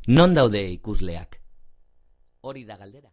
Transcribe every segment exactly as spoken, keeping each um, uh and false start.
Non daude ikusleak? Hori da galdera.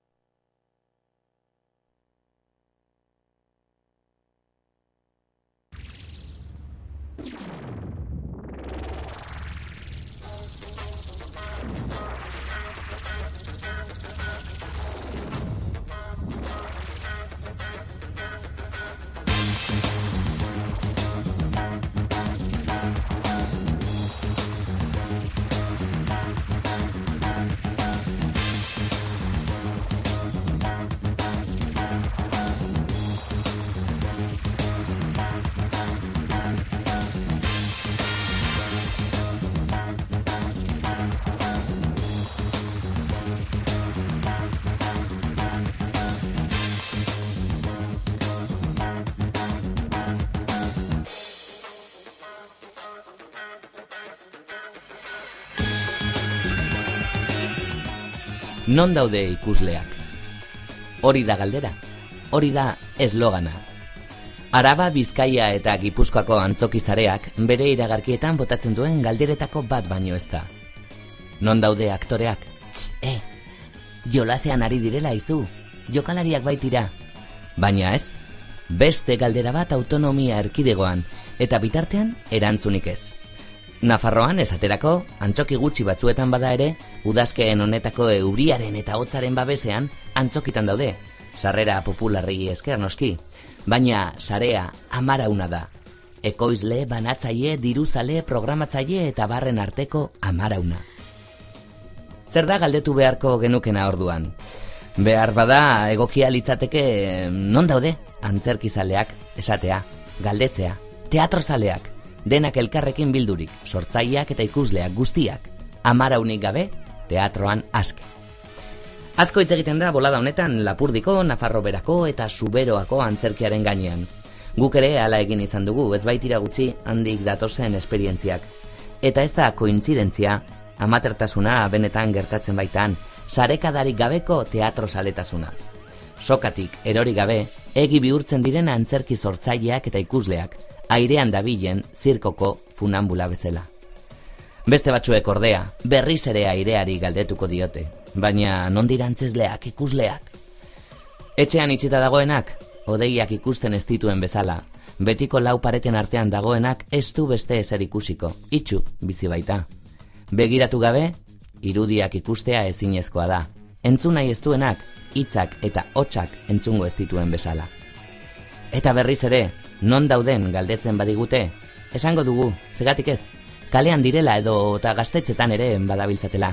Non daude ikusleak? Hori da galdera. Hori da eslogana. Araba, Bizkaia eta Gipuzkoako antzokizareak bere iragarkietan botatzen duen galderetako bat baino ez da. Non daude aktoreak? Tss, eh, jolasean ari direla izu, jokalariak baitira. Baina ez, beste galdera bat autonomia erkidegoan, eta bitartean erantzunik ez. Nafarroan esaterako, antzoki gutxi batzuetan bada ere, udazkeen honetako euriaren eta hotzaren babesean antzokitan daude, sarrera popularrei esker noski, baina sarea amarauna da. Ekoizle, banatzaile, diruzale, programatzaile eta barren arteko amarauna. Zer da galdetu beharko genukena orduan? Behar bada egokia litzateke non daude antzerkizaleak esatea, galdetzea, teatrozaleak, denak elkarrekin bildurik, sortzaileak eta ikusleak guztiak, amaraunik gabe, teatroan aske. Asko hitz egiten da bolada honetan Lapurdiko, Nafarro Berako eta Zuberoako antzerkiaren gainean. Guk ere hala egin izan dugu, ez baitira gutxi handik datozen esperientziak. Eta ez da kointzidentzia, amatertasuna benetan gertatzen baitan, sarekadarik gabeko teatrozaletasuna. Sokatik erori gabe, egi bihurtzen diren antzerki sortzaileak eta ikusleak, airean dabilen zirkoko funambula bezala. Beste batzuek ordea, berriz ere aireari galdetuko diote, baina non dira antzezleak, ikusleak? Etxean itxita dagoenak, odeiak ikusten ez dituen bezala, betiko lau pareten artean dagoenak ez du beste ezer ikusiko, itxu bizi baita. Begiratu gabe, irudiak ikustea ezinezkoa da, entzun nahi ez duenak, hitzak eta hotsak entzungo ez dituen bezala. Eta berriz ere, non dauden galdetzen badigute, esango dugu, zegatik ez, kalean direla edo eta gaztetxetan ere badabiltzatela.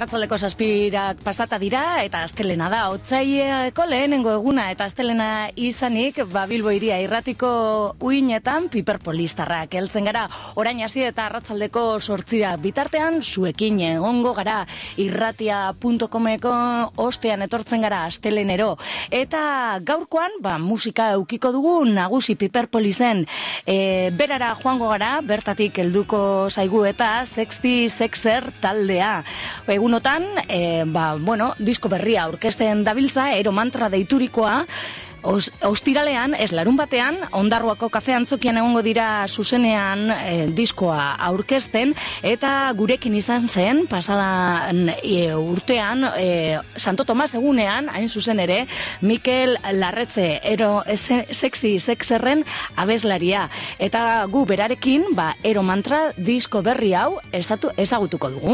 Arratzaldeko zazpirak pasata dira, eta astelena da, otsaieko lehenengo eguna, eta astelena izanik, ba, Bilbo Hiria irratiko uinetan piperpolistarrak heltzen gara, orain hasi eta arratzaldeko sortzira bitartean, zuekin egongo gara, irratia puntu comeko ostean etortzen gara astelenero, eta gaurkoan, ba, musika eukiko dugu nagusi piperpolisen, e, berara joango gara, bertatik helduko zaigu eta Sexty Sexer taldea. Egunotan, e, ba, bueno, disko berria aurkezten dabiltza, Ero Mantra deiturikoa, Os, ostiralean, ez larun batean, Ondarruako kafe antzokian egongo dira zuzenean e, diskoa aurkezten, eta gurekin izan zen, pasadan e, urtean, e, Santo Tomas egunean, hain zuzen ere, Mikel Larretze, Ero Sexy Sexerren abeslaria. Eta gu berarekin, ba, Ero Mantra disko berri hau ezatu, ezagutuko dugu.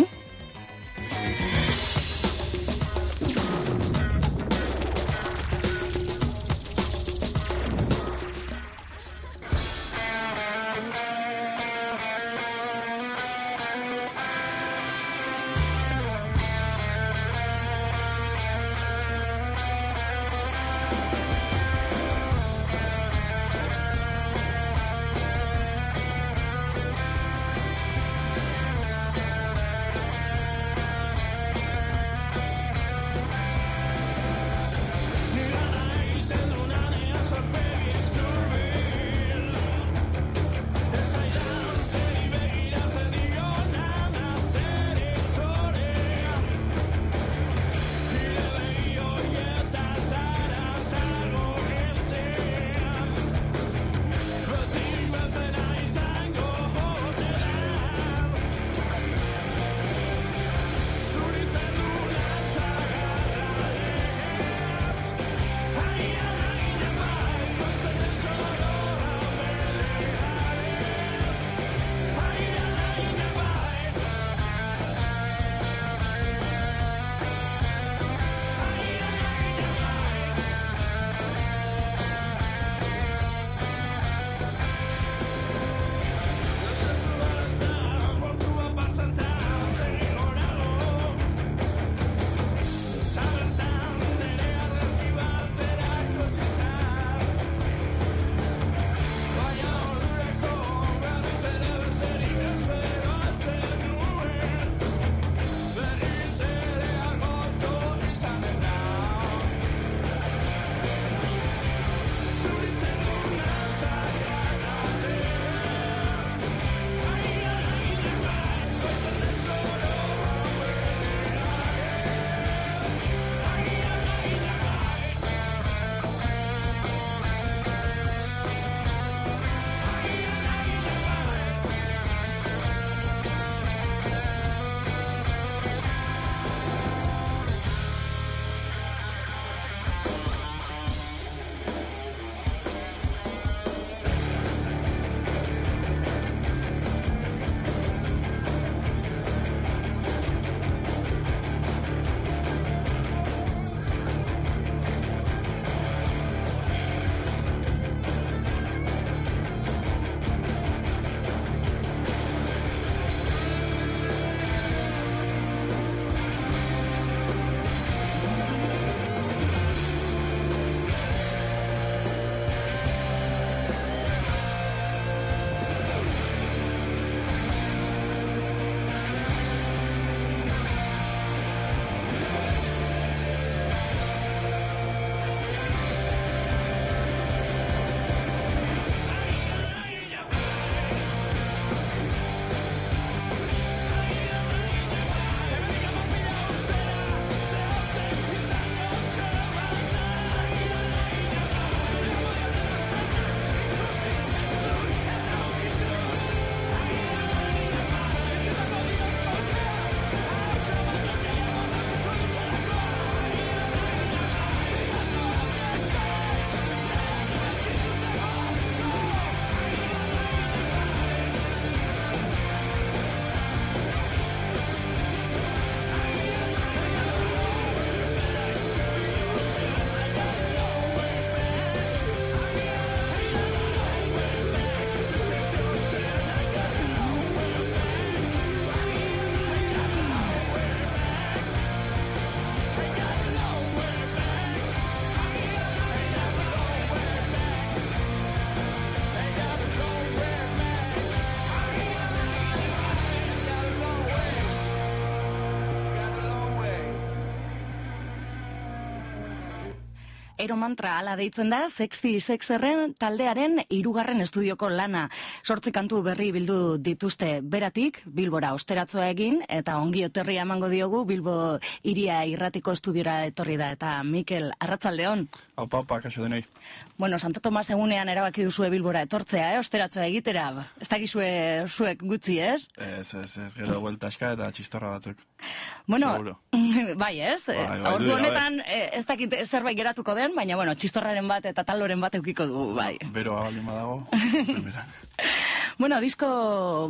Eromantra ala deitzen da, Sexty Sexerren taldearen hirugarren estudioko lana. Sortzi kantu berri bildu dituzte beratik, Bilbora osteratzoa egin, eta ongi etorria emango diogu Bilbo Hiria Irratiko estudiora etorri da, eta Mikel, arratsaldeon. Opa, opa, kaixo denoi. Bueno, Santo Tomas egunean erabaki duzue Bilbora etortzea, eh? Osteratzoa egitera, ez dakizue zuek gutxi, ez? Ez, ez, ez, gero bueltaska eta txistorra batzuk. Bueno, seguro. Bai, ez? Bai, bai, Ordu du, honetan ez dakit zerbait geratuko den, baina bueno, txistorraren bat eta taloren bat eukiko dugu, bai. Bero abaldin badago, primeran. Bueno, disko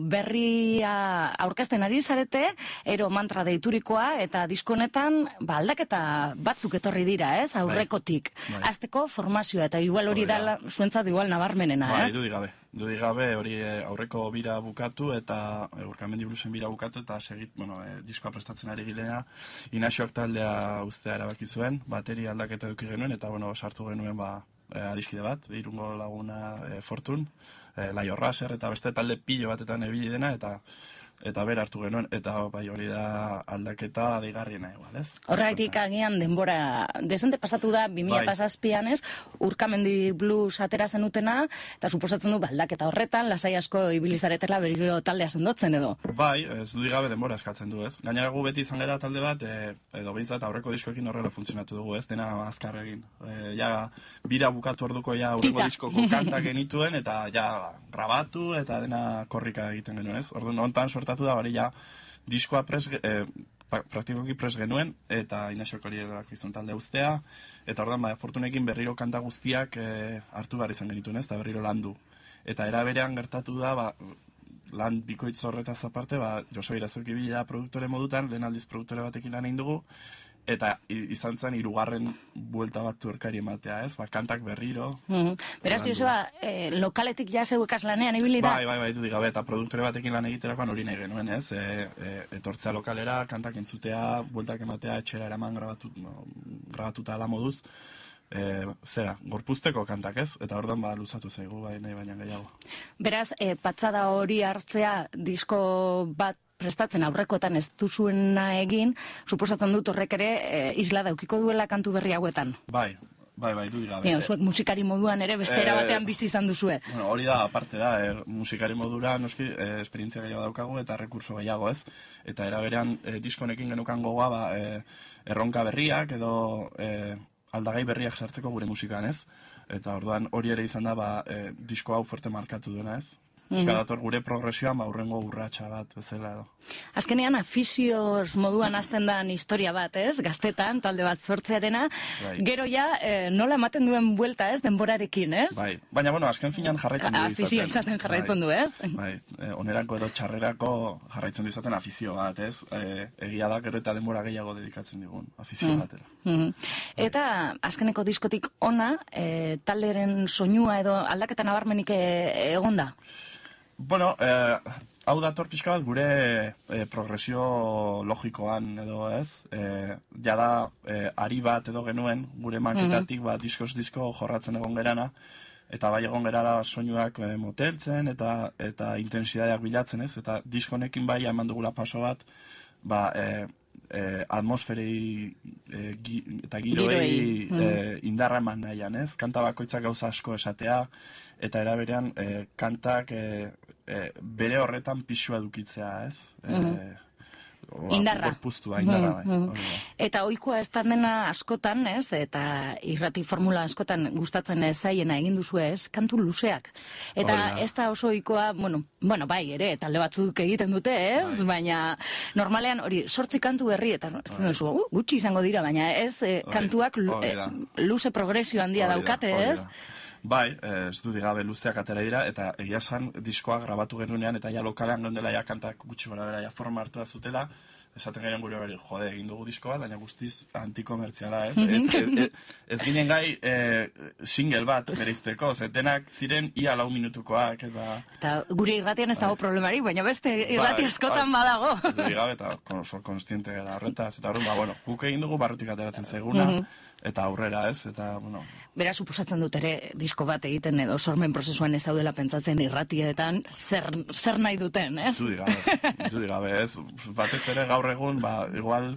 berria aurkezten ari zarete, Eromantra deiturikoa, eta disko honetan ba, aldaketa batzuk etorri dira, ez? Aurrekotik. Bai. Azteko formazioa, eta igual hori da zuentzat igual nabarmenena, Bai, ez? dudik gabe. Dudik gabe hori aurreko bira bukatu eta Urkamendi Bluesen bira bukatu eta segit, bueno, e, diskoa prestatzen ari gilea, Inaxioak taldea ustea erabaki zuen, bateri aldaketa eduki genuen eta bueno, sartu genuen ba e, adiskide bat, irungo laguna e, Fortun, e, Laio Raser eta beste talde pilo batetan ebili dena eta eta ber hartu genuen, eta bai hori da aldaketa deigarriena igual, ez? Horregatik agian denbora desente pasatu da bi mila zazpian, ez? Urkamendi Blues atera zenutena, eta suposatzen du aldaketa horretan, lasai asko ibilizaretela berriro taldea sendotzen edo. Bai, ez du gabe denbora eskatzen du, ez? Gainera gu beti izan gara talde bat, e, edo behintzat aurreko diskoekin horrela funtzionatu dugu, ez? Dena azkar egin. E, ja, bira bukatu orduko ja aurreko diskoko kantak genituen, eta ja, grabatu, eta dena korrika egiten genuen, ez? Orduan, hontan sortatu da, bari ja, diskoa pres, e, praktikoki pres genuen, eta Inaxioak hori edak izun talde ustea, eta orduan, ba, Fortunekin berriro kanta guztiak e, hartu behar izan genituen, ez? Eta berriro landu. Eta era berean gertatu da, ba, lan bikoitz horretaz aparte, ba, Josu Irazuki bila produktore modutan, lehen aldiz produktore batekin lan egin dugu, eta izan zen hirugarren buelta bat tuerkari ematea, ez? Ba, kantak berriro. Mm-hmm. Beraz, Joseba, eh, lokaletik ja zeukaz lanean ibili da? Bai, bai, bai, dudik gabe, eta produktore batekin lan egiterakoan hori nahi genuen, ez? E, e, etortzea lokalera, kantak entzutea, bueltak ematea, etxera eraman grabatu, no, grabatuta ala moduz, e, zera, gorpuzteko kantak, ez? Eta orduan ba luzatu zaigu, bai, nahi baina gehiago. Beraz, e, patxada hori hartzea disko bat prestatzen aurrekotan ez duzuena egin, suposatzen dut horrek ere e, isla daukiko duela kantu berri hauetan. Bai, bai, bai, dudik gabe. Nio, zuek musikari moduan ere beste era batean bizi izan duzue. Bueno, hori da, aparte da, er, musikari modura noski e, esperientzia gehiago daukagu eta rekurso gehiago, ez? Eta era berean e, diskonekin genukan gogoa, ba, e, erronka berriak edo e, aldagai berriak sartzeko gure musikan, ez? Eta orduan hori ere izan da, ba, e, disko hau fuerte markatu duena, ez? Euskal dator gure progresioan, ba, urrengo urratxa bat bezala edo. Azkenean afizioz moduan hasten dan historia bat, ez? Gaztetan, talde bat sortzearena. Bai. Gero ja, e, nola ematen duen buelta, ez? Denborarekin, ez? Bai, baina, bueno, azken finan jarraitzen du izaten. Afizio izaten jarraitzen du, ez? Bai, e, onerako edo txarrerako jarraitzen du izaten afizio bat, ez? E, egia da, gero eta denbora gehiago dedikatzen digun, afizio mm. batera. Mm-hmm. Bai. Eta, azkeneko diskotik ona, e, talderen soinua edo aldaketa nabarmenik e, egonda? Bueno, eh, hau dator pixka bat gure eh, progresio logikoan edo ez, eh, jada eh, ari bat edo genuen, gure maketatik mm-hmm. ba, diskoz disko jorratzen egon gerana, eta bai egon gerara soinuak eh, moteltzen eta eta intensidadeak bilatzen, ez, eta diskonekin bai eman dugula paso bat, ba, eh, eh, atmosferei eh, gi, eta giroei eh, indarra eman nahian, ez? Kanta bakoitzak gauza asko esatea, eta eraberean eh, kantak eh, eh, bere horretan pisua dukitzea, ez? Eh, O, indarra. Gorpuztua, indarra, bai. Mm, mm. Eta ohikoa ez da dena askotan, ez? Eta irrati formula askotan gustatzen ez zaiena egin duzu ez, kantu luzeak. Eta Ola. Ez da oso ohikoa, bueno, bueno, bai, ere, talde batzuk egiten dute, ez? Bai. Baina normalean hori sortzi kantu berri, eta ez bai. Duzu, uh, gutxi izango dira, baina ez, eh, kantuak eh, luze progresio handia Oida. Daukate, ez? Bai, ez du digabe luzeak atera dira, eta egia esan diskoa grabatu genunean, eta ja lokalean gondela ja kantak gutxi gora bera ja forma hartu da zutela, esaten garen gure beri, jode, egin dugu diskoa, baina guztiz antikomertziala, ez? ez, ez, ez, ez ginen gai e, single bat bereizteko, zetenak ziren ia lau minutukoak, eta... Eta gure irratian ez dago problemari, baina beste irrati ba, askotan ba, badago. Ez du digabe, eta oso konstiente gara horretaz, eta horren, ba, bueno, guk egin dugu barrutik ateratzen zaiguna, eta aurrera, ez? Eta, bueno... Bera, suposatzen dut ere disko bat egiten edo sormen prozesuan ez daudela pentsatzen irratietan zer, zer nahi duten, ez? Zu digabe, zu digabe, ez? Batez ere gaur egun, ba, igual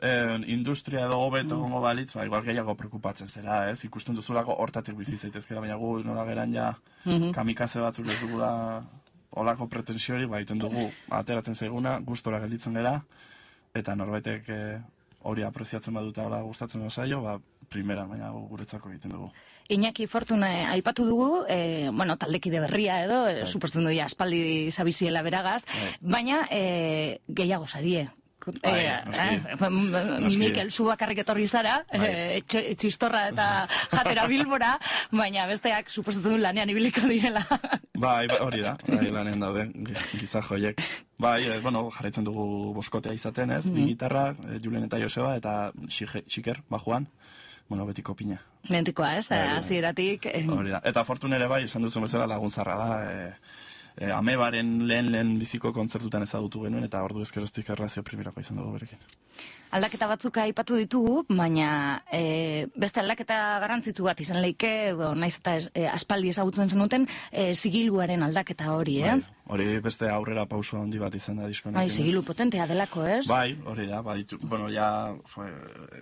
eh, industria edo hobeto gongo balitz, ba, igual gehiago preokupatzen zera, ez? Ikusten duzulako hortatik bizi zaitezkera, baina gu nola geran ja kamikaze batzuk ez dugula olako pretensiori, ba, iten dugu ateratzen zaiguna, gustora gelditzen gera, eta norbaitek eh, hori apreziatzen baduta hola gustatzen zaio, ba, primera, baina guretzako egiten dugu. Iñaki Fortuna aipatu dugu, e, bueno, taldekide berria edo, e, suposten du ja aspaldi zabiziela beragaz, baina e, gehiago sarie. Bai, eh, eh, Mikel, zu bakarrik etorri zara, eh, txistorra eta jatera Bilbora, baina besteak suposatzen du lanean ibiliko direla. Bai, hori da, bai, lanean daude, giza joiek. Bai, eh, bueno, jarraitzen dugu boskotea izaten, ez, mm. bi gitarra, eh, Julen eta Joseba, eta Xiker, bajuan, bueno, betiko pina. Betikoa, ez, hasieratik. Eh. Hori da, eta Fortun ere bai, esan duzu bezala laguntzarra da, eh, E, amebaren lehen lehen biziko kontzertutan ezagutu genuen, eta ordu ezkeroztik erlazio primerako izan dugu berekin. Aldaketa batzuk aipatu ditugu, baina e, beste aldaketa garrantzitsu bat izan leike, edo naiz eta ez, e, aspaldi ezagutzen zenuten, e, zigiluaren aldaketa hori, ez? Bai, hori beste aurrera pauso handi bat izan da diskonekin. Bai, zigilu potentea delako, ez? Bai, hori da, baditu, bueno, ja, fue,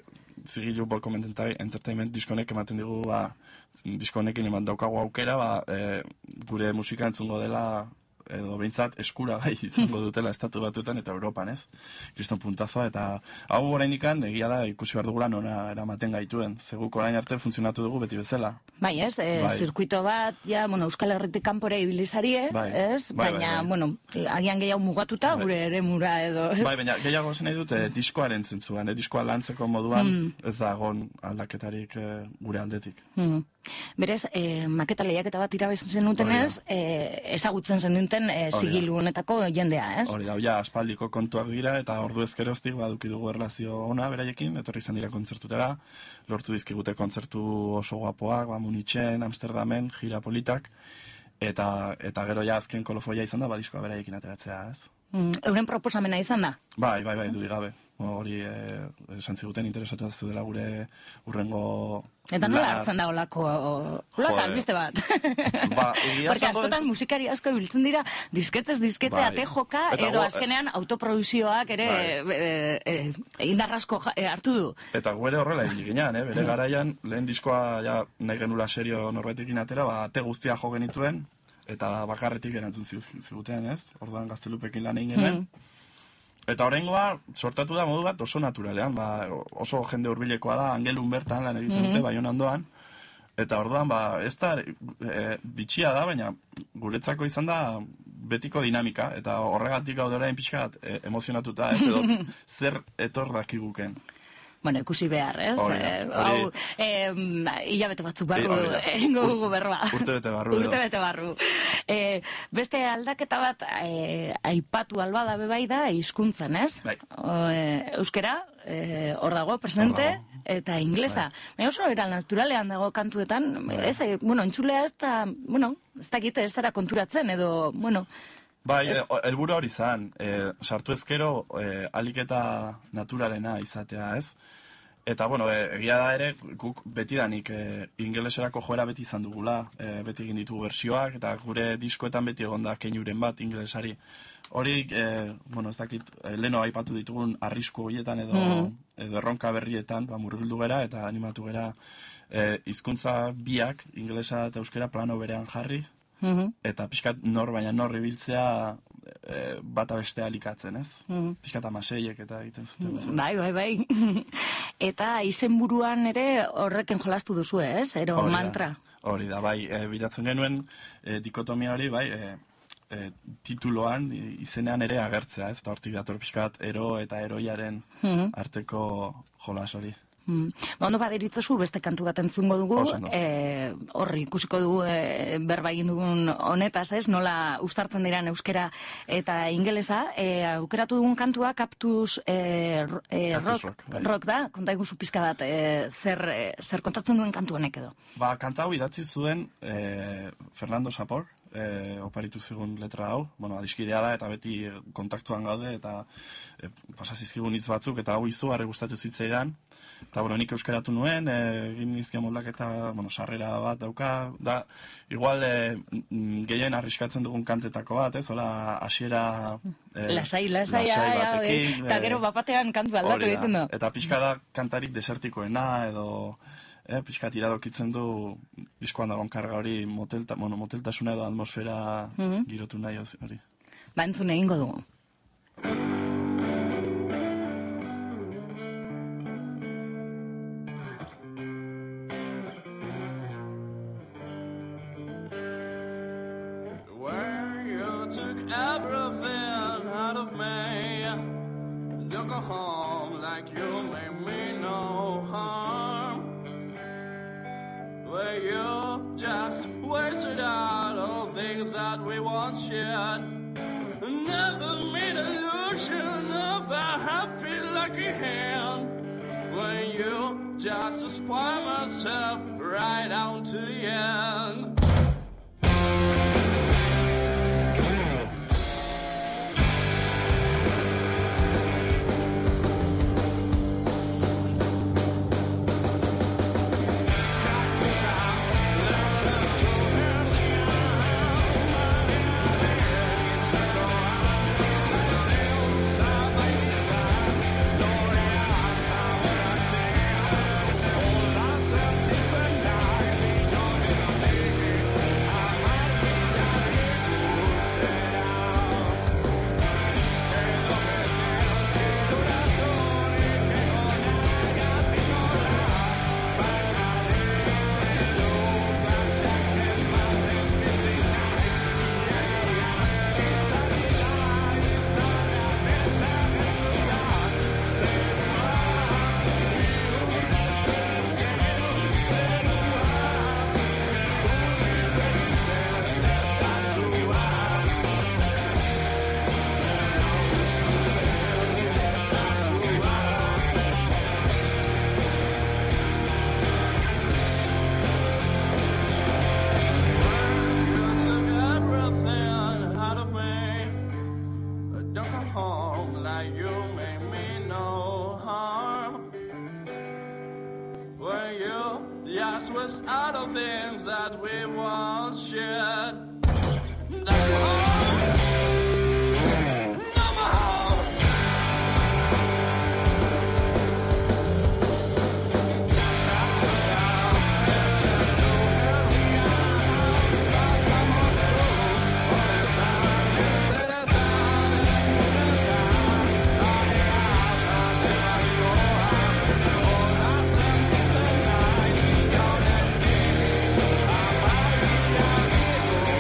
zigilu Volcom Entertainment diskonek ematen digu, ba, diskonekin eman daukagu aukera, ba, e, gure musika entzungo dela, edo behintzat eskura gai izango dutela estatu batuetan eta Europan, ez? Kriston puntazoa, eta hau oraindikan egia da ikusi behar dugula nona eramaten gaituen. Zeguk orain arte funtzionatu dugu beti bezala. Bai, ez? E, bai. Zirkuito bat, ja, bueno, Euskal Herritik kanpora ibilizarie, bai. Ez? Bai, baina, bai, bai. bueno, agian gehiago mugatuta, bai. Gure ere mura edo, ez? Bai, baina gehiago zen nahi dute diskoaren zentzuan, eh? Diskoa lantzeko moduan, mm. ez da egon aldaketarik eh, gure aldetik. Mm. Berez, eh, maketa lehiaketa bat irabezen zenutenez, eh, ezagutzen zenuten eh, zigilu honetako jendea, ez? Hori da, ja, aspaldiko kontuak dira, eta ordu ezkeroztik baduki dugu erlazio ona beraiekin, etorri izan dira kontzertutera, lortu dizkigute kontzertu oso guapoak, ba, Munitzen, Amsterdamen, gira politak, eta, eta gero ja azken kolofoia izan da, badiskoa beraiekin ateratzea, ez? Mm, euren proposamena izan da? Bai, bai, bai, dudik gabe. Hori, eh, esan ziguten interesatu da zudela gure urrengo... Eta nola hartzen da olako, olako albiste bat? Ba, egia Porque askotan musikari asko biltzen dira, disketzez disketze bai. Ate joka, eta edo azkenean autoproduzioak ere bai. e, e, indarrasko e, hartu du. Eta gure horrela egin ginean, eh? Bere garaian, lehen diskoa ja, nahi genula serio norbaitekin atera, ba, ate guztia jo genituen, eta bakarretik erantzun ziguten, ez? Orduan gaztelupekin lan egin genuen. Mm. Eta horrengoa, sortatu da modu bat oso naturalean, ba, oso jende hurbilekoa da, Angelun bertan lan egiten dute, mm-hmm. Baiona ondoan, eta orduan, ba, ez da, e, bitxia da, baina guretzako izan da betiko dinamika, eta horregatik gaude orain pixkat e, emozionatuta, ez edo zer etor dakiguken. Bueno, ikusi behar, ez? Hau, hilabete batzuk barru, egingo dugu berroa. Urte bete barru. Urte bete barru. E, beste aldaketa bat e, aipatu albada bebai da hizkuntzan, ez? Bai. E, euskera, e, hor dago, presente, dago. Eta inglesa. Bai. Baina oso era naturalean dago kantuetan, bai. Ez, e, bueno, entzulea ez da, bueno, ez da gite, ez dara konturatzen, edo, bueno... Bai, helburu hori izan, e, sartu ezkero e, alik eta naturalena izatea, ez? Eta, bueno, e, egia da ere, guk betidanik e, ingeleserako joera beti izan dugula, e, beti egin ditugu bersioak, eta gure diskoetan beti egon da keinuren bat ingelesari. Hori, e, bueno, ez dakit, e, leno aipatu ditugun arrisku horietan edo, mm. edo erronka berrietan, ba, murgildu gera eta animatu gera e, hizkuntza biak, ingelesa eta euskera plano berean jarri, mm-hmm. Eta pixkat nor, baina nor ibiltzea e, bata bestea likatzen, ez? Mm-hmm. Pixkat amaseiek eta egiten zuten. Mm-hmm. Bai, bai, bai. Eta izenburuan ere horreken jolastu duzu, ez? Ero hori mantra. Da, hori da, bai, e, bilatzen genuen e, dikotomia hori, bai, e, e, tituloan, izenean ere agertzea, ez? Eta hortik dator pixkat ero eta eroiaren mm-hmm. arteko jolas hori. Hmm. Ondo baderitzozu beste kantu bat entzungo dugu, e, horri ikusiko dugu e, berba egin dugun honetaz, ez? Nola uztartzen diran euskera eta ingelesa. E, aukeratu dugun kantua Cactus e, e, rock, rock, rock da, konta iguzu pizka bat, e, zer, e, zer kontatzen duen kantu honek edo? Ba, kanta hau idatzi zuen e, Fernando Sapor, e, oparitu zigun letra hau, bueno, adiskidea da, eta beti kontaktuan gaude, eta e, pasazizkigun hitz batzuk, eta hau izugarri gustatu zitzaidan, eta, bueno, nik euskaratu nuen, e, egin nizkian moldaketa, bueno, sarrera bat dauka, da, igual, e, gehien arriskatzen dugun kantetako bat, ez, hola, hasiera... E, lasai, lasai, lasai ja, batekin, eta gero bapatean kantu aldatu egiten da. Eta pixka da kantarik desertikoena, edo... Eh, pixkat iradokitzen du diskoan dagoen karga hori motelta, bueno, moteltasuna edo atmosfera mm-hmm. girotu nahi hori. Ba, entzun egingo dugu. Where you took everything out of me, don't go home like you made me no harm. Where you just wasted out all things that we once shared. Never made illusion of a happy, lucky hand. When you just spoil myself right down to the end. Go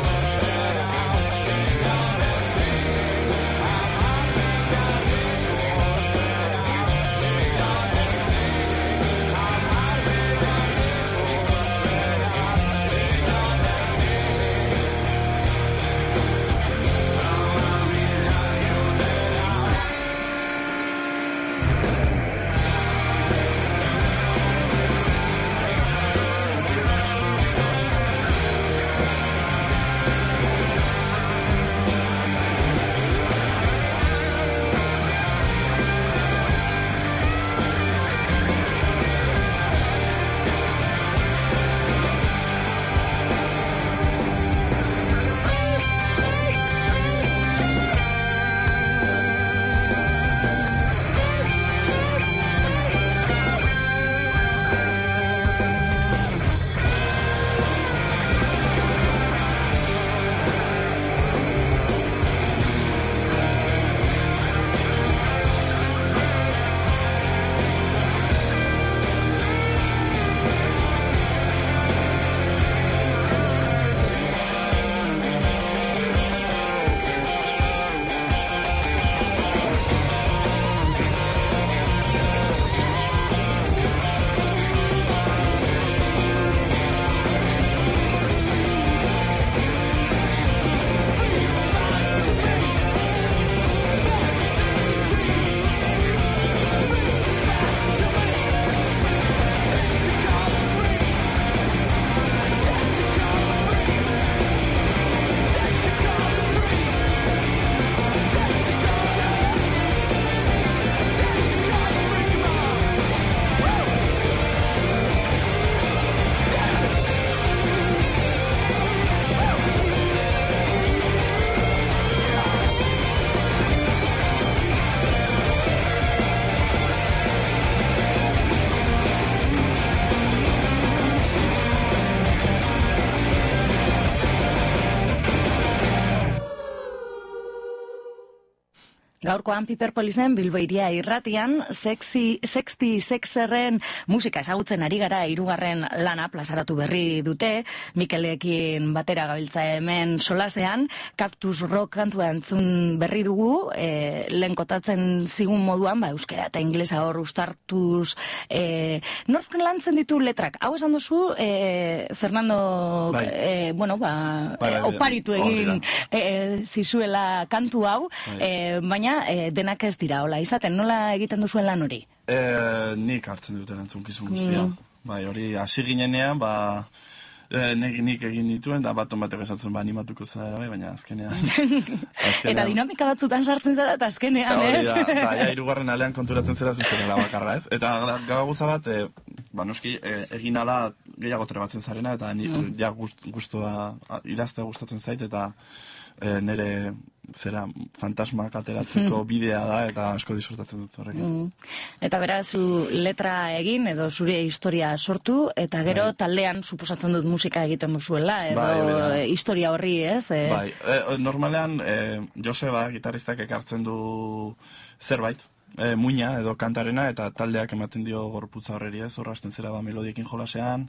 Gaurkoan Piperpolisen Bilbo Hiria irratian sexy sexty sexerren musika ezagutzen ari gara. Hirugarren lana plazaratu berri dute, Mikelekin batera gabiltza hemen solasean. Cactus Rock kantua entzun berri dugu, e, lehen kotatzen zigun moduan, ba, euskera eta inglesa hor ustartuz, e, nork lantzen ditu letrak? Hau esan duzu, e, Fernando, bai. e, bueno, ba, bai, bai, oparitu bai, egin e, zizuela kantu hau, bai. e, baina E, denak ez dira, hola izaten, nola egiten duzuen lan hori? E, nik hartzen duten entzunkizun guztia. Mm. Bai, hori hasi ginenean, ba, e, nik, nik egin dituen, da bat batek esatzen ba, animatuko zara, bai, baina azkenean. azkenean Eta dinamika batzutan sartzen zara, eta azkenean, ez? ez? Da, da, ja, irugarren alean konturatzen zera zizera bakarra, ez? Eta gauza bat, e, ba, noski, e, egin ala gehiago trebatzen zarena, eta ni, mm. ja gust, gustua, idaztea gustatzen zait, eta e, nire zera fantasmak ateratzeko bidea da, eta asko disfrutatzen dut horrekin. Mm. Eta beraz, zu letra egin, edo zure historia sortu, eta gero bai. Taldean suposatzen dut musika egiten duzuela, edo bai, historia horri, ez? E... Bai, e, normalean, e, Joseba, gitarristak ekartzen du zerbait, e, muina edo kantarena, eta taldeak ematen dio gorputza horreri, ez? Horrazten zera ba, melodiekin jolasean,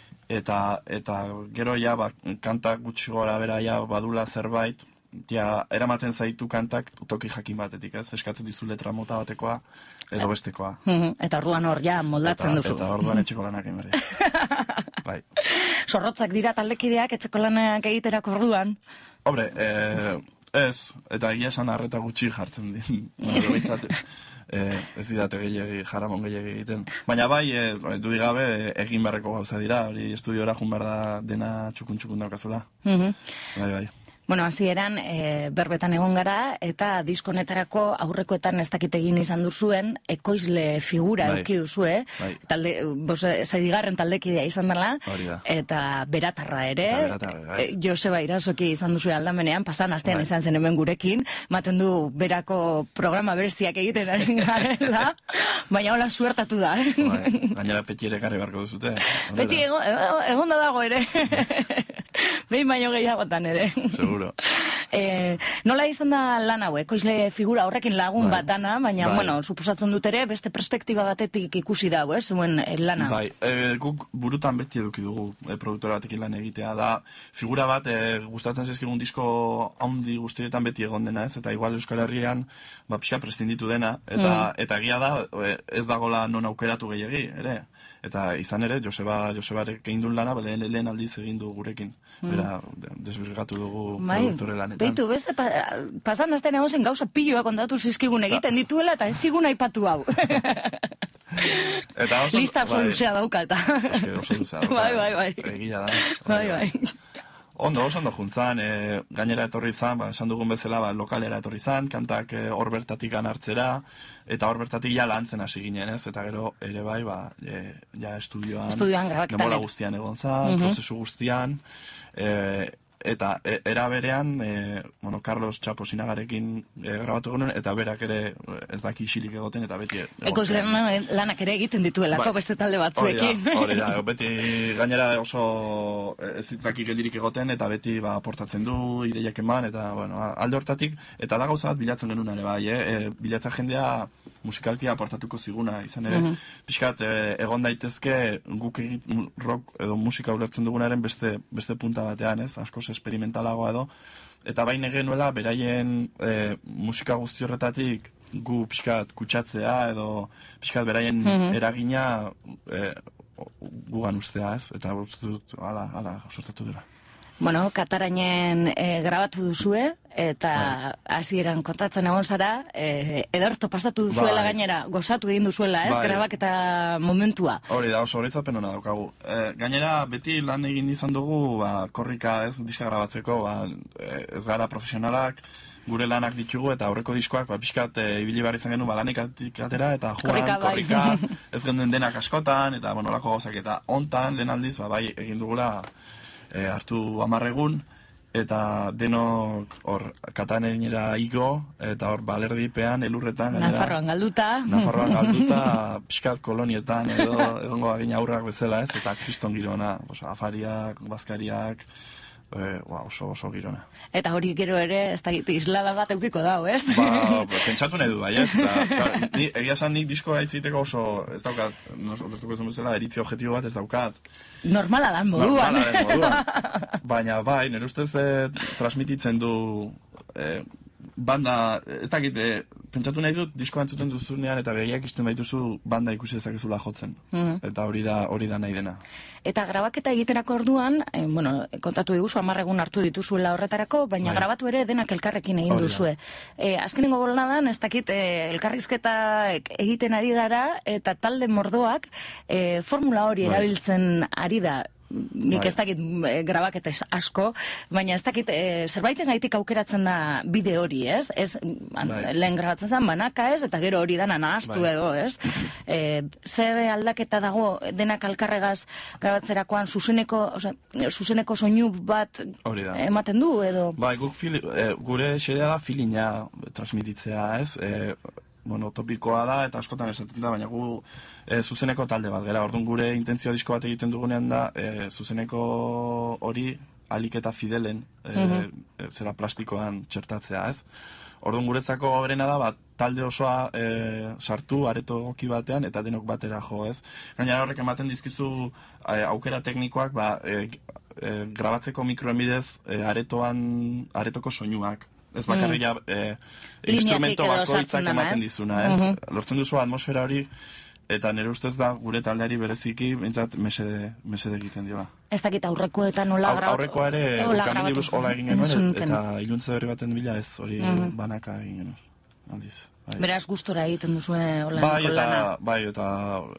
eta, eta gero ja, ba, kantak gutxi gora bera ja badula zerbait, ja, eramaten zaitu kantak toki jakin batetik, ez? Eskatzen dizu letra mota batekoa edo bestekoa. Eta orduan hor ja moldatzen eta, duzu. Eta orduan etxeko lanak egin berri. Bai. Zorrotzak dira taldekideak etxeko lanak egiterako orduan? Hombre, eh, ez, eta egia esan arreta gutxi jartzen din. Bintzat, eh, ez didate gehiagi, jaramon gehiagi egiten. Baina bai, eh, du digabe, egin beharreko gauza dira, hori estudiora jun behar da dena txukun-txukun daukazula. Mm-hmm. Bai, bai. Bueno, hasieran e, berbetan egon gara, eta diskonetarako aurrekoetan ez dakit egin izan duzuen, ekoizle figura bai. Eduki duzue, bai. Talde, bos, zaidigarren taldekidea izan dela, eta beratarra ere, eta beratarra, bai. e, Joseba Irasoki izan duzue aldamenean, pasan astean bai. Izan zen hemen gurekin, maten du berako programa berziak egiten ari garela, baina hola suertatu da. Eh? Bai. Gainera Petxi ere karri barko duzute. Petxi egon, egon da dago ere. Behin baino gehiagotan ere. Seguro. E, nola izan da lan hau, ekoizle figura horrekin lagun bai. Bat dana, baina, bai. Bueno, suposatzen dut ere, beste perspektiba batetik ikusi dago, ez, zuen lana. Bai, e, guk burutan beti eduki dugu e, produktora batekin lan egitea, da, figura bat, e, gustatzen zaizkigun disko haundi guztietan beti egon dena, ez, eta igual Euskal Herrian, ba, pixka prestinditu dena, eta, mm. eta egia da, ez dagola non aukeratu gehiagi, ere. Eta izan ere, Joseba, Josebarek egin duen lana, lehen, lehen aldiz egin du gurekin. Mm. Bera, desbirgatu dugu bai, produktore lanetan. Beitu, beste, pa, pasan azten egon zen gauza pilloa kontatu zizkigun egiten dituela, eta ez zigun aipatu hau. Eta oso, lista oso luzea dauka, eta. Eske oso luzea dauka. Bai, bai, bai. Egia da. Bai, bai. Ondo, oso ondo juntzan, e, gainera etorri zan, ba, esan dugun bezala, ba, lokalera etorri zan, kantak hor e, bertatik hartzera, eta hor bertatik ja lantzen hasi ginen, ez? Eta gero, ere bai, ba, e, ja estudioan, estudioan demola guztian egon zan, uh-huh. prozesu guztian, e, eta e, era berean, e, bueno, Carlos Chapo Sinagarekin e, grabatu genuen, eta berak ere ez daki isilik egoten, eta beti egotzen. Eko lanak ere egiten dituelako ba, beste talde batzuekin. Hori da, hori da, beti gainera oso ez daki geldirik egoten, eta beti ba, aportatzen du, ideiak eman, eta bueno, alde hortatik, eta da gauza bat bilatzen genuen ere bai, eh? e, bilatza jendea musikalki aportatuko ziguna, izan ere, uh-huh. pixkat e, egon daitezke guk egit rock edo musika ulertzen dugunaren beste, beste punta batean, ez, askoz experimentalagoa edo, eta baina genuela beraien e, musika guzti horretatik gu pixkat kutsatzea edo pixkat beraien uh-huh. eragina e, gugan ustea, ez, eta uste dut, ala, ala, sortatu dela. Bueno, Katarainen e, grabatu duzue, eta hasieran kontatzen egon zara, e, ederto pasatu duzuela bai. Gainera, gozatu egin duzuela, ez, bai. Grabak eta momentua. Hori da, oso horitzapen hona daukagu. E, gainera, beti lan egin izan dugu, ba, korrika, ez, diska grabatzeko, ba, ez gara profesionalak, gure lanak ditugu, eta aurreko diskoak, ba, pixkat, e, ibili behar izan genuen, ba, lanik atera, eta juan, korrika, korrika bai. Ez genduen denak askotan, eta, bueno, lako gauzak, eta ontan, lehen aldiz, ba, bai, egin dugula, E, hartu amarregun, eta denok hor Katanera igo, eta hor balerdipean, elurretan. Nafarroan galduta. Nafarroan galduta, pixkat kolonietan, edo egongo agin aurrak bezala, ez, eta kriston girona, afariak, bazkariak, e, ba, oso oso girona. Eta hori gero ere, ez da, islada bat eukiko dau, ez? Ba, pentsatu nahi du, bai, ez? Da, da, ni, egia esan nik diskoa aitziteko oso, ez daukat, olertuko ez bezala, eritzi objektibo bat ez daukat. Normala dan moduan. Normala den moduan. Baina, bai, nire ustez eh, transmititzen du eh, banda, ez dakit, eh, pentsatu nahi dut, diskoa entzuten duzunean eta begiak ikusten baituzu banda ikusi dezakezula jotzen. Mm-hmm. Eta hori da hori da nahi dena. Eta grabaketa egiterako orduan, eh, bueno, kontatu diguzu, hamar egun hartu dituzuela horretarako, baina bai. Grabatu ere denak elkarrekin egin hori duzue. Eh, azkenengo bolnadan, ez dakit, eh, elkarrizketa egiten ari gara, eta talde mordoak eh, formula hori bai. Erabiltzen ari da. Nik ez dakit e, grabaketa asko, baina ez dakit e, zerbaiten gaitik aukeratzen da bide hori, ez? Ez an, lehen grabatzen zen banaka, ez? Eta gero hori dana nahastu bai. Edo, ez? E, zer aldaketa dago denak alkarregaz grabatzerakoan zuzeneko, oza, zuzeneko soinu bat ematen du, edo? Bai, guk fili, e, gure xedea da filina transmititzea, ez? E, bueno, topikoa da eta askotan esaten da, baina gu e, zuzeneko talde bat gara. Orduan gure intentzioa disko bat egiten dugunean da, e, zuzeneko hori alik eta fidelen e, mm-hmm. zera plastikoan txertatzea, ez? Orduan guretzako berena da, bat, talde osoa e, sartu, areto egoki batean, eta denok batera jo, ez? Gainera horrek ematen dizkizu e, aukera teknikoak, ba, e, e, grabatzeko mikroen bidez, e, aretoan, aretoko soinuak. Ez bakarria mm. e, instrumento bakoitzak ematen dizuna, ez? Uh-huh. Lortzen duzu atmosfera hori, eta nire ustez da gure taldeari bereziki, bintzat, mesede, mesede egiten diola. Ez dakit aurrekoetan hola grabatu? Aurrekoa ere, ukamen diruz hola egin genuen, eta iluntze berri baten bila ez, hori uh-huh. banaka egin genuen. Aldiz. Bai. Beraz gustora egiten duzue hola bai, lana? Bai, eta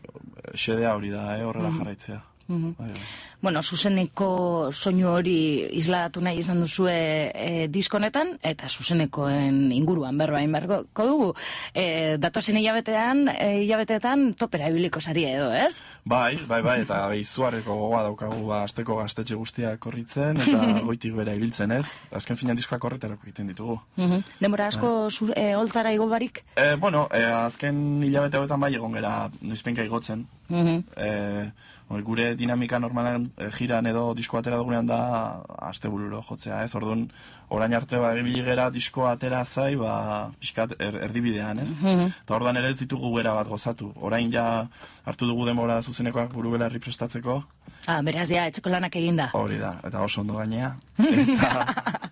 xedea hori da, eh, horrela uh-huh. jarraitzea. Uh-huh. Bai, bai. Bueno, zuzeneko soinu hori isladatu nahi izan duzue e, diskonetan, eta zuzenekoen inguruan berbain berko dugu. E, datozen hilabetean, e, hilabeteetan topera ibiliko saria edo, ez? Bai, bai, bai, eta izugarreko gogoa daukagu ba, asteko gaztetxe guztiak korritzen, eta goitik bera ibiltzen, ez? Azken finan diskoak horretarako egiten ditugu. Uh-huh. Denbora asko uh. e, holtzara igo barik? E, bueno, e, azken hilabete hauetan bai egon gara noizpenka igotzen. Uh-huh. e, gure dinamika normalan e, jiran edo disko atera dugunean da astebururo jotzea, ez? Orduan, orain arte ba, ebili gera disko atera zai, ba, pixkat er, erdibidean, ez? Mm-hmm. Eta orduan ere ez ditugu gera bat gozatu. Orain ja hartu dugu denbora zuzenekoak buru belarri prestatzeko. Ah, beraz, ja, etxeko lanak eginda. Hori da, eta oso ondo gainea. Eta,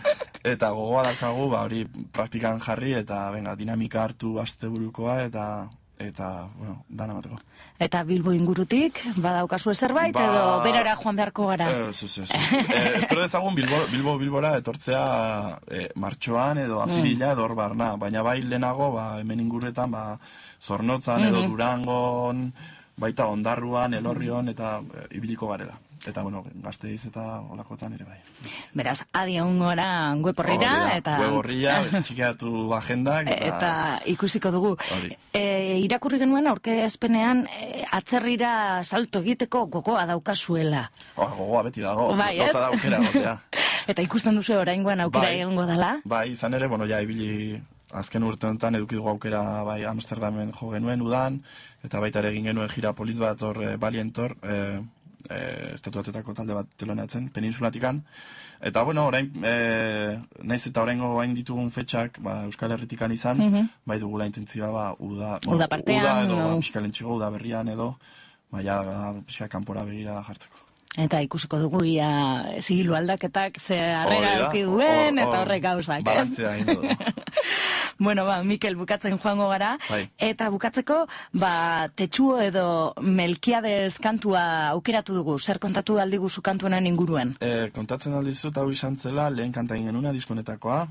eta gogoa dakagu, ba, hori praktikan jarri, eta venga, dinamika hartu asteburukoa, eta eta, bueno, dana mateko. Eta Bilbo ingurutik, badaukazu zerbait, ba, edo berara joan beharko gara? Ez, ez, ez. eh, espero dezagun Bilbo, Bilbo Bilbora etortzea eh, martxoan edo apirila mm. edo hor barna, baina bai lehenago, ba, hemen inguruetan, ba, Zornotzan mm-hmm. edo Durangon, baita Ondarruan, Elorrion, eta e, ibiliko garela. Eta, bueno, Gasteiz eta olakotan ere bai. Beraz, adi ongora web horrira, eta... Web horrila, txikiatu agendak, eta... eta ikusiko dugu. E, irakurri genuen aurkezpenean e, atzerrira salto egiteko gogoa daukazuela. Oh, gogoa beti dago, bai, gauza da aukera gotea. Eta ikusten duzu oraingoan aukera bai, egongo dela? Bai, izan ere, bueno, ja, ibili... Azken urte honetan eduki dugu aukera bai Amsterdamen jo genuen udan, eta baita ere egin genuen gira polit bat hor e, Balientor, e, e, estatuatetako talde bat telonatzen, peninsulatikan. Eta bueno, orain, e, naiz eta oraingo bain ditugun fetxak ba, Euskal Herritikan izan, mm-hmm. bai dugula intentzioa ba, uda, bueno, uda partean, uda edo no. ba, pixkalentxego, uda berrian edo, baina pixka kanpora begira jartzeko. Eta ikusiko dugu ia zigilu aldaketak ze harrera eduki duen, eta horrek gauzak, ez? Balantzea egin dugu. Bueno, ba, Mikel, bukatzen joango gara, bai. Eta bukatzeko, ba, Tetsuo edo Melkiades kantua aukeratu dugu, zer kontatu aldiguzu kantuenen inguruen? E, kontatzen aldizut hau izan zela, lehen kanta egin genuna diskonetakoa,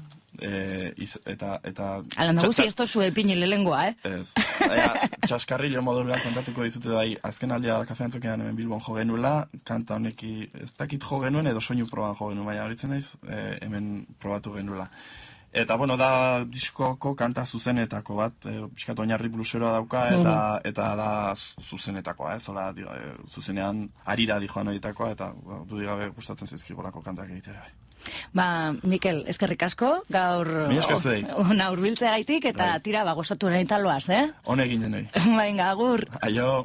e, iz, eta... eta Alanda guzti ez tozu epini lehengoa, eh? Ez, ea, txaskarrillo modulua kontatuko dizute bai, azken aldia kafeantzokean hemen Bilbon jo genuela, kanta honeki ez dakit jo genuen edo soinu proban jo genuen, baina horitzen naiz, e, hemen probatu genuela. Eta, bueno, da diskoko kanta zuzenetako bat, e, pixkat oinarri bluseroa dauka, eta, mm-hmm. eta da zuzenetakoa, ez, zola, diga, e, zuzenean arira dijoan horietakoa, eta ba, du digabe gustatzen zaizkigolako kantak egitea bai. Ba, Mikel, eskerrik asko, gaur ona hurbiltzea gaitik, eta bai. Tira, ba, gozatu nahi taloaz, eh? Hone egin denoi. Venga, agur. Aio.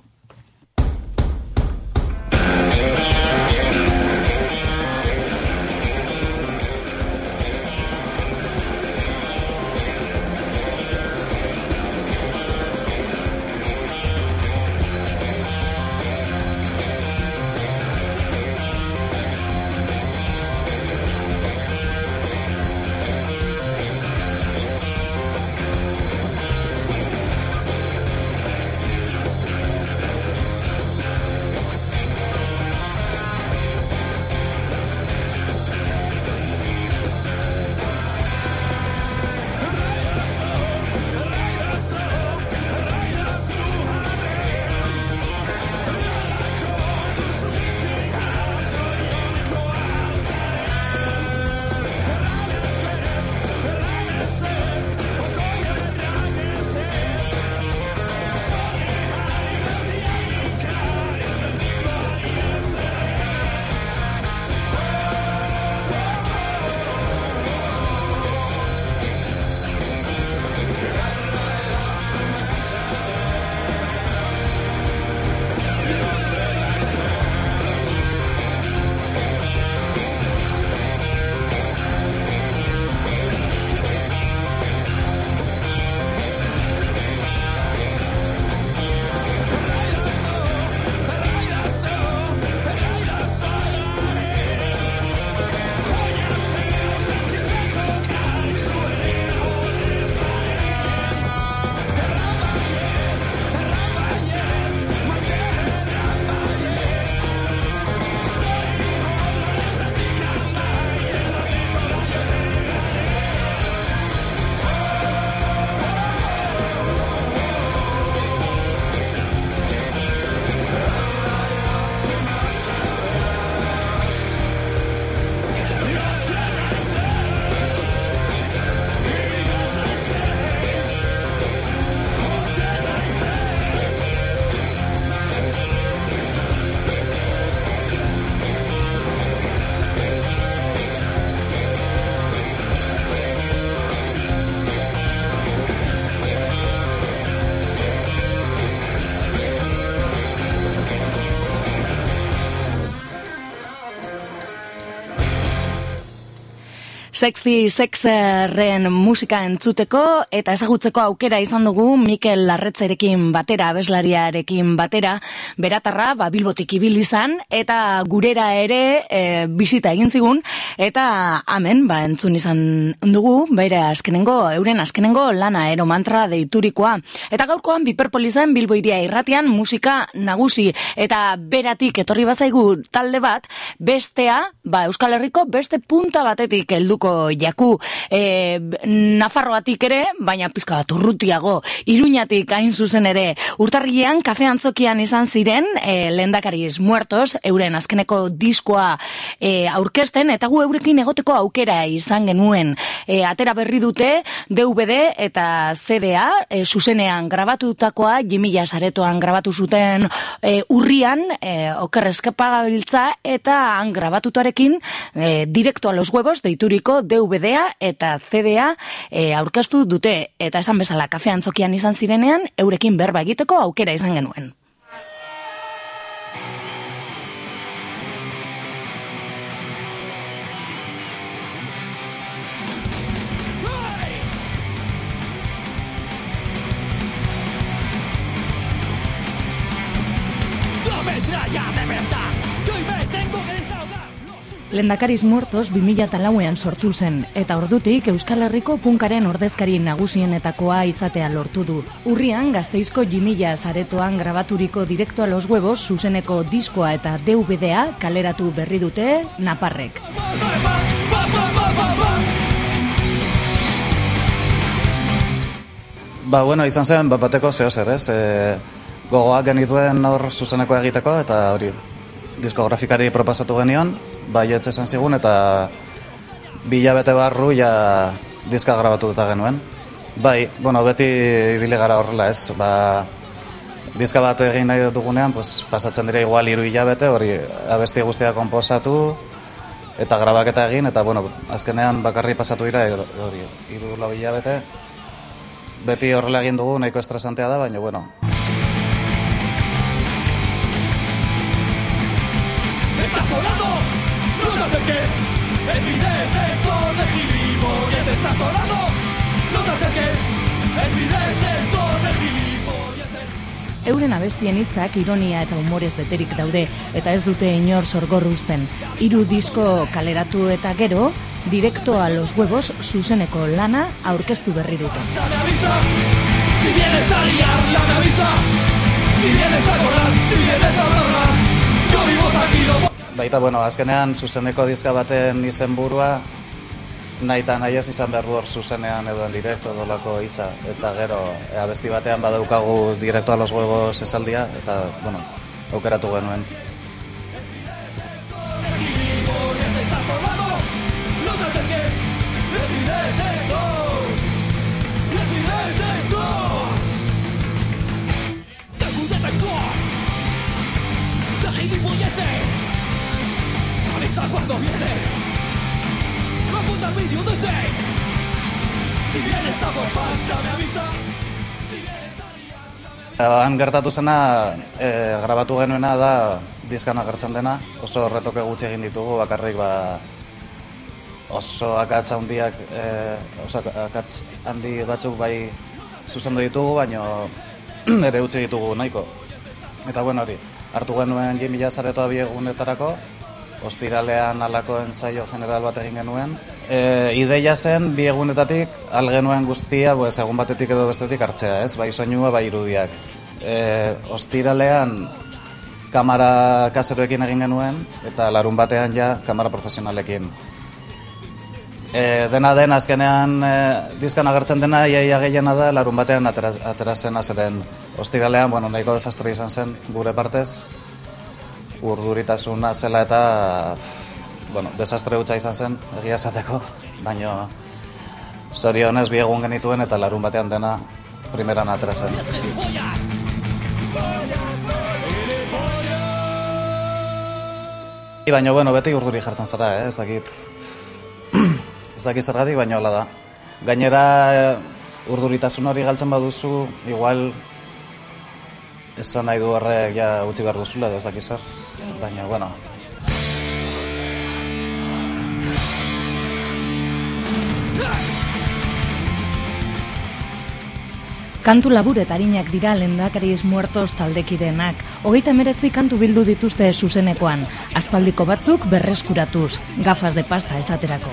Sexy Sexerren musika entzuteko eta ezagutzeko aukera izan dugu Mikel Larretzerekin batera, abeslariarekin batera, beratarra, ba, Bilbotik ibili izan, eta gurera ere e, bisita egin zigun, eta hemen, ba, entzun izan dugu, bere azkenengo, euren azkenengo lana ero mantra deiturikoa. Eta gaurkoan Piperpolizen Bilbo Hiria Irratian musika nagusi, eta beratik etorri bazaigu talde bat, bestea, ba, Euskal Herriko beste punta batetik helduko jaku, e, Nafarroatik ere, baina pizka bat urrutiago, Iruñatik hain zuzen ere, urtarrilean kafe antzokian izan ziren, e, Lehendakariz Muertos, euren azkeneko diskoa e, aurkezten, eta gu eurekin egoteko aukera izan genuen. E, atera berri dute D V D eta C D A, e, zuzenean grabatutakoa, Jimila Saretoan grabatu zuten e, urrian, e, Oker Eskapagabiltza, eta han grabatutarekin e, direkto a los huevos deituriko D V D-a eta C D A e, aurkeztu dute, eta esan bezala kafe antzokian izan zirenean, eurekin berba egiteko aukera izan genuen. Lehendakariz Muertos bi mila lauean sortu zen, eta ordutik Euskal Herriko punkaren ordezkari nagusienetakoa izatea lortu du. Urrian, Gasteizko Jimila Saretoan grabaturiko Direkto a los Huevos zuzeneko diskoa eta D V D-a kaleratu berri dute Naparrek. Ba, bueno, izan zen, bat bateko zeo zer, ez? E, gogoak genituen hor zuzeneko egiteko, eta hori, diskografikari proposatu genion, bai etxe esan zigun, eta bilabete barru ja diska grabatu duta genuen. Bai, bueno, beti ibili gara horrela, ez? Ba, diska bat egin nahi dugunean, pues, pasatzen dira igual hiru hilabete, hori abesti guztia konposatu, eta grabaketa egin, eta bueno, azkenean bakarri pasatu dira, hori, hiru lau hilabete. Beti horrela egin dugu, nahiko estresantea da, baina, bueno. ¡Está sonando! ¡No te acerques! ¡Es mi detector de gilipolletes! ¡Está sonando! ¡No te acerques! ¡Es mi detector de gilipolletes! Euren abestien hitzak ironia eta humorez beterik daude, eta ez dute inor sorgorruzten. Hiru disko kaleratu eta gero, Direkto a los Huevos zuzeneko lana aurkeztu berri dute. ¡Me avisa! Si vienes a liarla, me avisa! Si vienes a colar, si vienes a hablar, yo vivo tranquilo. Baita, bueno, azkenean zuzeneko diska baten izenburua nahi eta nahi ez izan behar du hor zuzenean edo en directo dolako hitza, eta gero abesti batean badaukagu Direkto a los Huevos esaldia, eta, bueno, aukeratu genuen. Cuando viene va a apuntar vídeo de seis. Si vienes a por pasta me avisa. Si vienes a liarla me avisa. Han gertatu zena, e, grabatu genuena da diskan agertzen dena, oso retoke gutxi egin ditugu, bakarrik ba oso akats handiak, e, oso akats handi batzuk bai zuzendu ditugu, baino ere utzi ditugu nahiko. Eta bueno, hori, hartu genuen Jimila Saretoa bi egunetarako, ostiralean alako ensaio general bat egin genuen. E, ideia zen, bi egunetatik, algenuen guztia, pues, egun batetik edo bestetik hartzea, ez? Bai soinua, bai irudiak. E, ostiralean kamera kaseroekin egin genuen, eta larun batean ja kamera profesionalekin. E, dena den, azkenean e, diskan agertzen dena, iaia gehiena da, larun batean atera, atera zen azeren. Ostiralean, bueno, nahiko desastre izan zen gure partez, urduritasuna zela eta, bueno, desastre hutsa izan zen, egia esateko, baina zorionez bi egun genituen eta larun batean dena primeran atera zen. Baina, bueno, beti urduri jartzen zara, eh? ez dakit, ez dakit zergatik, baina hola da. Gainera, urduritasun hori galtzen baduzu, igual, esan nahi du horrek ja utzi behar duzula, ez dakit zer. Baina, bueno. Kantu labur eta arinak dira Lehendakariz Muertos taldekideenak. Hogeita hemeretzi kantu bildu dituzte zuzenekoan, aspaldiko batzuk berreskuratuz, gafas de pasta esaterako.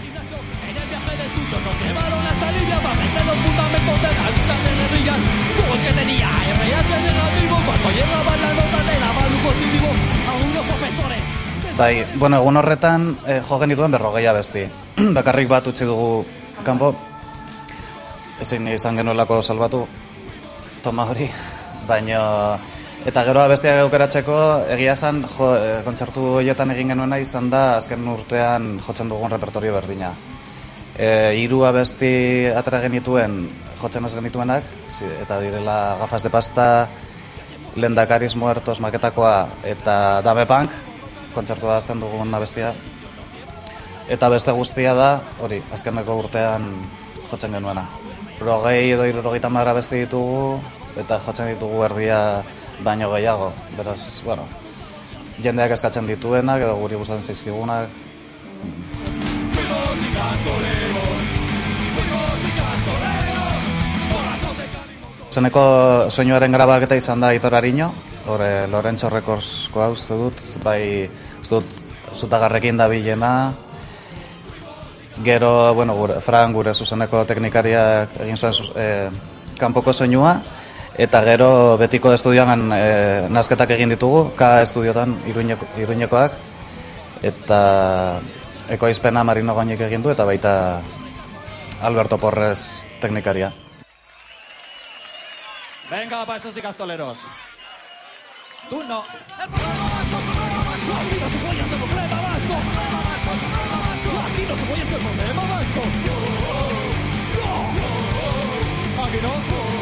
Bai, bueno, egun horretan eh, jo genituen berrogeia besti. Bakarrik bat utzi dugu kanpo, ezin izan genuelako salbatu toma hori, baina eta gero abestiak aukeratzeko egia esan jo, e, kontzertu horietan egin genuena izan da azken urtean jotzen dugun repertorio berdina. E, hiru abesti atera genituen jotzen ez genituenak, eta direla Gafas de Pasta, Lehendakariz Muertos maketakoa eta Dame Punk, kontzertua azten dugun abestia. Eta beste guztia da, hori, azkeneko urtean jotzen genuena. Rogei edo hirurogeita hamar abesti ditugu, eta jotzen ditugu erdia baino gehiago. Beraz, bueno, jendeak eskatzen dituenak, edo guri gustatzen zaizkigunak. Zeneko soinuaren grabaketa izan da Aitor Ariño, hori Lorentxo Recordskoa uste dut, bai uste dut Zutagarrekin da bilena. Gero, bueno, gure, Fran gure zuzeneko teknikariak egin zuen e, kanpoko soinua, eta gero betiko estudioan e, nazketak egin ditugu, K estudiotan Iruñeko, Iruñekoak, eta ekoizpena Marino Goñik egin du, eta baita Alberto Porres teknikaria. Venga, pa esos ikastoleros. Turno. Aquí no se puede hacer problema vasco. Aquí no se puede hacer problema vasco. Aquí no.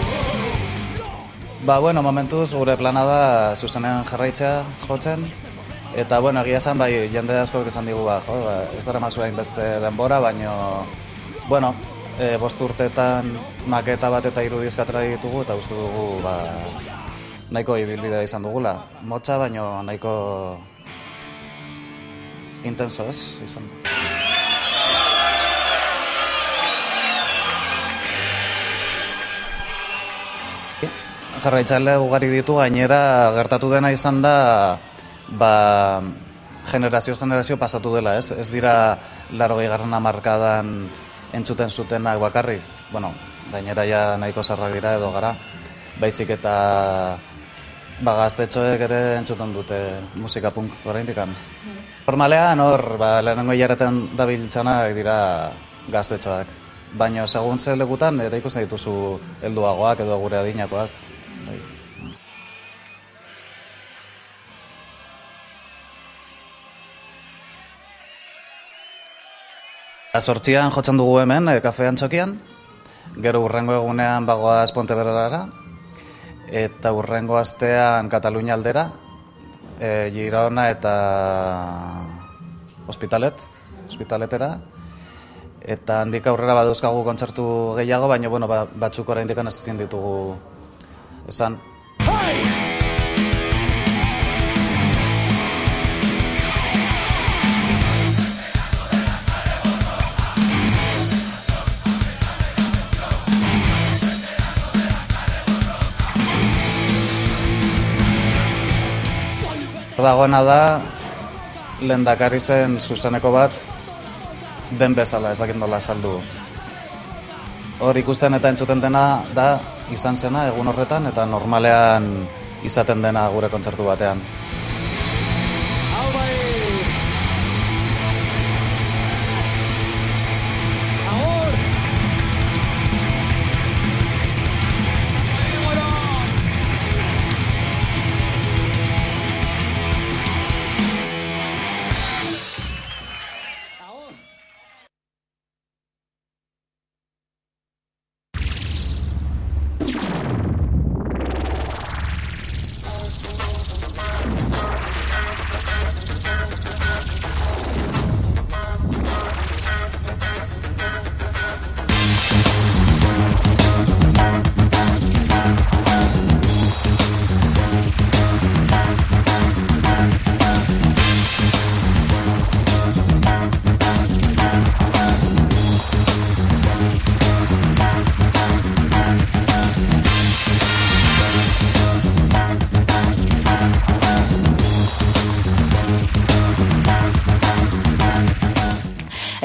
Ba, bueno, momentuz gure plana da zuzenean jarraitzea jotzen. Eta, bueno, egia esan, bai, jende asko esan digu, ba, jo, ba, ez dara mazua inbeste denbora, baino, bueno, e, bost urteetan maketa bat eta hiru diska atera ditugu, eta uste dugu, ba, nahiko ibilbidea izan dugula. Motza, baino nahiko intenso ez izan. Jarraitzaile ugari ditu, gainera gertatu dena izan da, ba, generazioz generazio pasatu dela, ez? Ez dira laurogei garren hamarkadan entzuten zutenak bakarrik, bueno, gainera ja nahiko zarrak dira edo gara, baizik eta ba, gaztetxoek ere entzuten dute musika punk oraindikan. Normalean hor, ba, lehenengo hilaretan dabiltzanak dira gaztetxoak, baina segun ze lekutan ere ikusten dituzu helduagoak edo gure adinakoak. Bai. Zortzian jotzen dugu hemen, e, Kafe Antxokian, gero urrengo egunean bagoaz Pontevedrara, eta urrengo astean Katalunia aldera, e, Girona eta Hospitalet, Hospitaletera, eta handik aurrera baduzkagu kontzertu gehiago, baina bueno, ba, batzuk oraindik ez ezin ditugu esan. Dagoena da Lehendakarizen zuzeneko bat den bezala, ez dakit nola saldu. Hor ikusten eta entzuten dena da izan zena egun horretan eta normalean izaten dena gure kontzertu batean.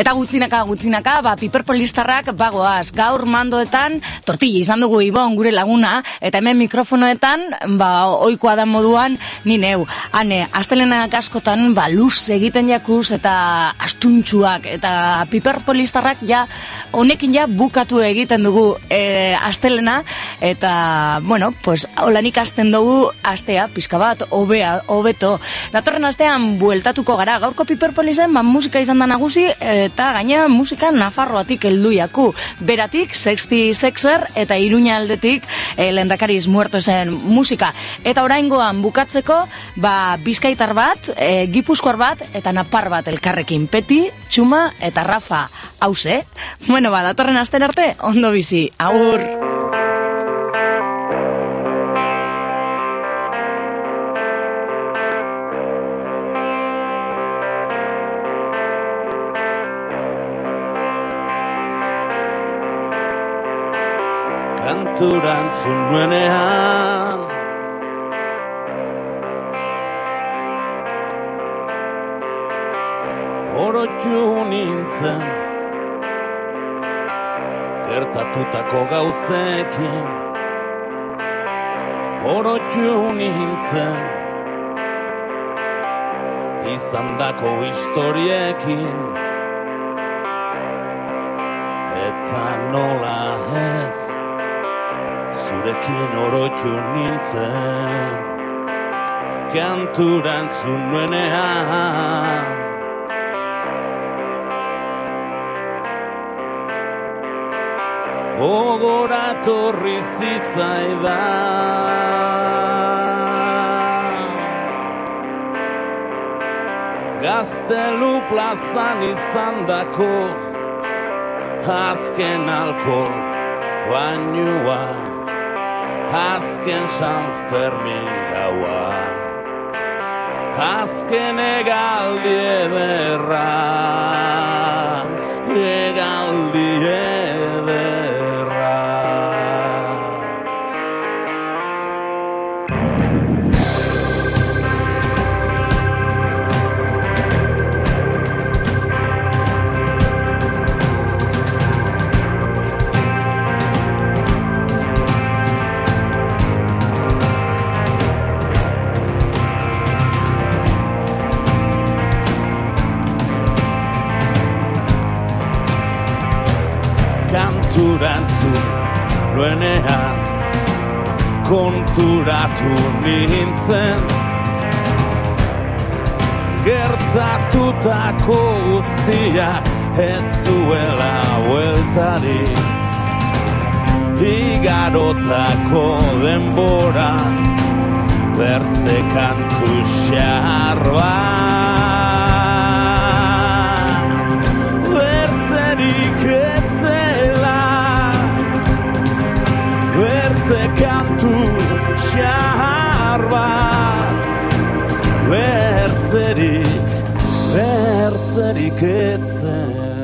Eta gutzinaka, gutzinaka, ba, piperpolistarrak bagoaz, gaur mandoetan, tortilla izan dugu Ibon gure laguna, eta hemen mikrofonoetan, ba, oikoa da moduan, ni neu. Hane, astelenak askotan, ba, luz egiten jakuz, eta astuntxuak, eta piperpolistarrak ja, honekin ja bukatu egiten dugu e, astelena, eta, bueno, pues, holanik hasten dugu astea, pizka bat, hobea, hobeto. Datorren astean bueltatuko gara, gaurko piperpolisen, ba, musika izan da nagusi, eta gaina musika Nafarroatik helduiaku. Beratik, Sexty Sexer, eta Iruña aldetik, e, Lehendakariz Muertosen musika. Eta oraingoan bukatzeko, ba, bizkaitar bat, e, gipuzkoar bat, eta napar bat elkarrekin. Peti, Txuma, eta Rafa. Hauze, bueno, ba, datorren asten arte, ondo bizi. Agur! Kanturantzun nuenean orotu nintzen gertatutako gauzekin orotu nintzen izandako historiekin eta nola ez zurekin orotu nintzen kanturantzun nuenean gogoratorri zitzaidan Gaztelu plazan izandako azken alkohol bainua azken San Fermin gaua azken egaldi ederra egaldi ederra Kanturantzun nuenean konturatu nintzen gertatutako guztiak ez zuela bueltarik igarotako denbora bertze kantu xahar bat bertzerik bertze kantu xahar bat bertzerik, bertzerik etzen